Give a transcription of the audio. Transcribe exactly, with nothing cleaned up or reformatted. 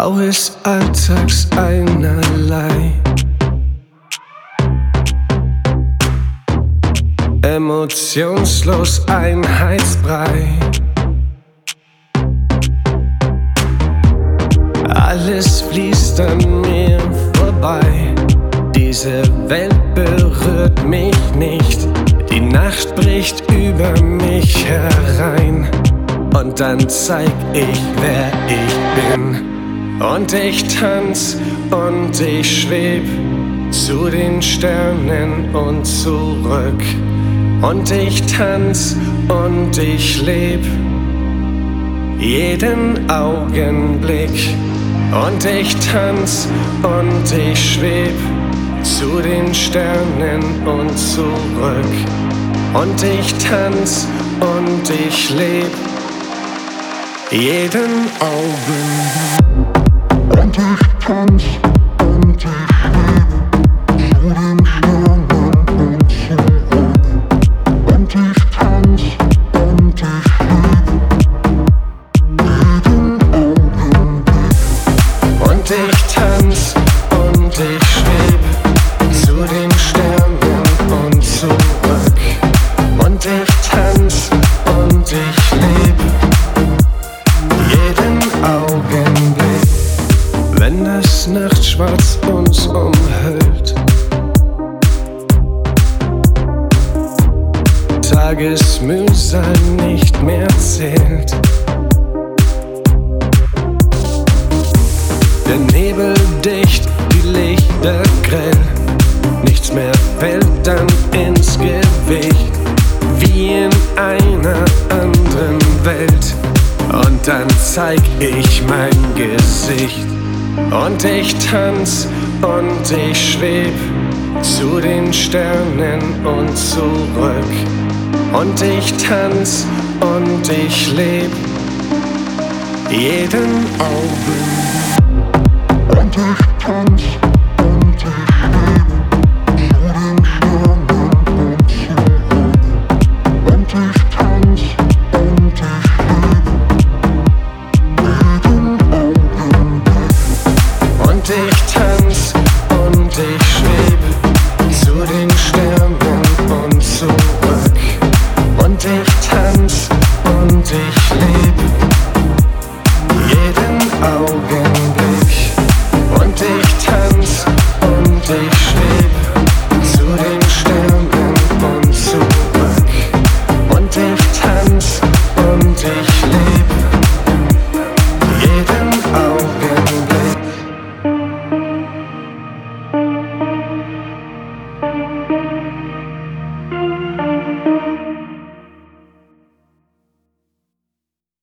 Blau ist alltags einerlei. Emotionslos Einheitsbrei. Alles fließt an mir vorbei. Diese Welt berührt mich nicht. Die Nacht bricht über mich herein. Und dann zeig ich, wer ich bin. Und ich tanz und ich schweb zu den Sternen und zurück. Und ich tanz und ich leb jeden Augenblick. Und ich tanz und ich schweb zu den Sternen und zurück. Und ich tanz und ich leb jeden Augenblick. Und ich tanz und ich leb zu den Sternen und zurück. Und ich tanz und ich leb jeden Augenblick. Und ich tanz und ich schweb zu den Sternen und zurück. Und ich tanz und ich leb jeden Augenblick. Wenn das Nachtschwarz uns umhüllt, Tagesmühsal nicht mehr zählt, der Nebel dicht, die Lichter grell, nichts mehr fällt dann ins Gewicht, wie in einer anderen Welt. Und dann zeig ich mein Gesicht. Und ich tanz und ich schweb zu den Sternen und zurück. Und ich tanz und ich leb jeden Augenblick. Und ich tanz